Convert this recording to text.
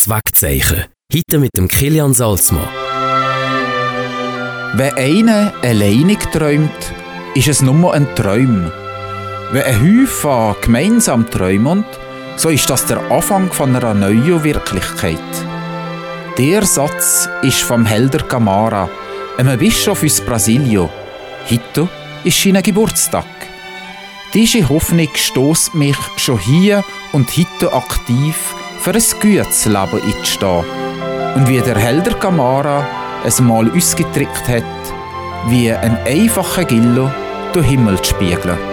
Das Wegzeichen. Heute mit dem Kilian Salzmann. Wenn einer alleinig träumt, ist es nur ein Traum. Wenn ein Häufchen gemeinsam träumt, so ist das der Anfang von einer neuen Wirklichkeit. Der Satz ist vom Helder Camara, einem Bischof aus Brasilien. Heute ist sein Geburtstag. Diese Hoffnung stösst mich schon hier und heute aktiv für ein gutes Leben einzustehen. Und wie der Helder Camara es mal ausgedrückt hat, wie ein einfacher Gillo den Himmel zu spiegeln.